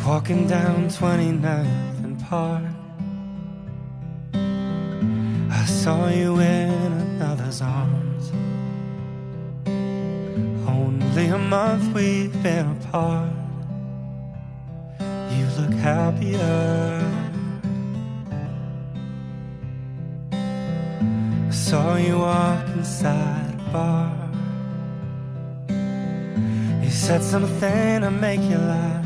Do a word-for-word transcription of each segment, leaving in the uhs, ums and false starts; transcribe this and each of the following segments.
Walking down twenty-ninth and Park, I saw you in another's arms. Only a month we've been apart. You look happier. I saw you walk inside a bar. You said something to make you laugh.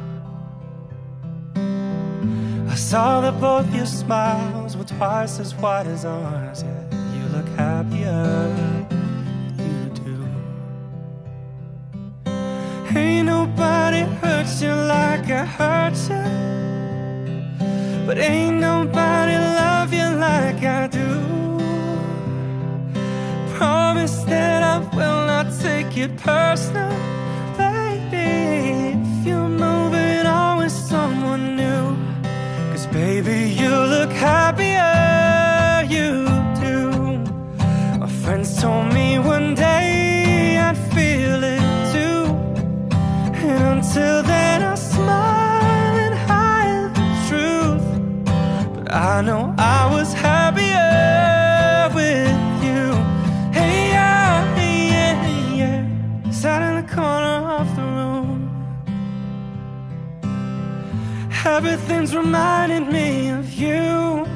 I saw that both your smiles were twice as wide as ours. Yeah, you look happier, you do. Ain't nobody hurt you like I hurt you, but ain't nobody love you like I do. Promise that I will not take it personal, baby, if you're moving on with someone new. Cause baby, you look happier, you do. My friends told me one day I'd feel it too, and until then I smile and hide the truth. But I know I was happier with you. Hey, yeah, yeah, yeah. Sat in the corner of the room. Everything's reminding me of you.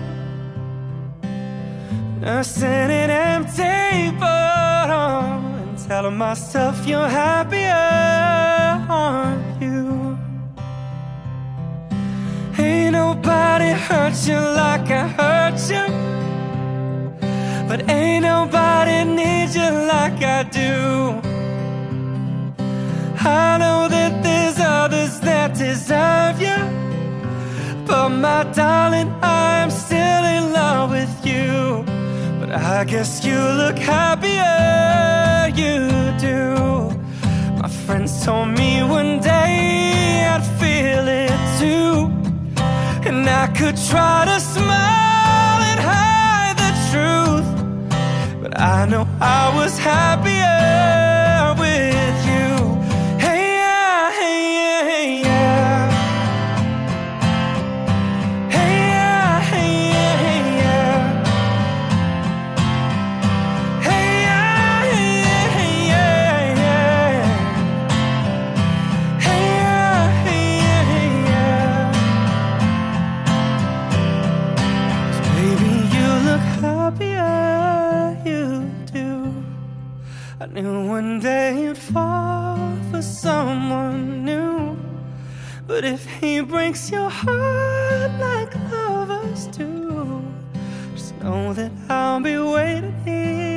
Nursing an empty bottle and telling myself you're happier, aren't you? Ain't nobody hurt you like I hurt you, but ain't nobody needs you like I do. I know that there's others that deserve you, but my darling, I'm still in love with you. But I guess you look happier, you do. My friends told me one day I'd feel it too, and I could try to smile and hide the truth, but I know I was happier with you. Hey, yeah, hey, yeah, hey, yeah. I knew one day you'd fall for someone new, but if he breaks your heart like lovers do, just know that I'll be waiting here